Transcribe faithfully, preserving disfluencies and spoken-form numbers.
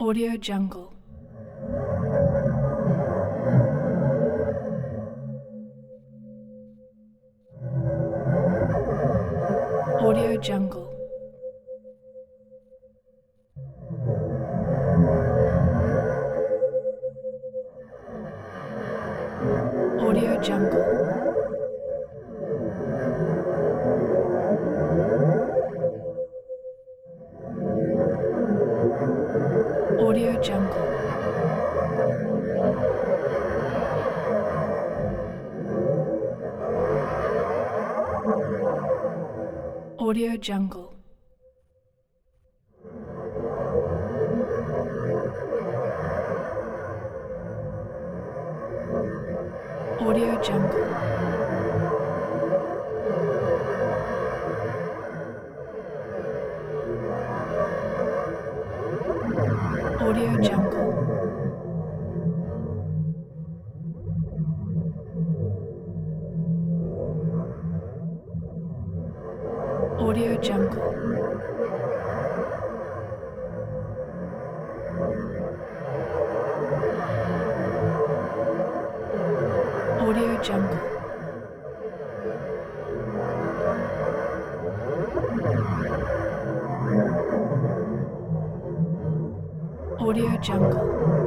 Audio Jungle. Audio Jungle. Audio Jungle. Audio Jungle. Audio Jungle. Audio Jungle. Audio Jungle. Audio Jungle. Audio Jungle. Audio Jungle.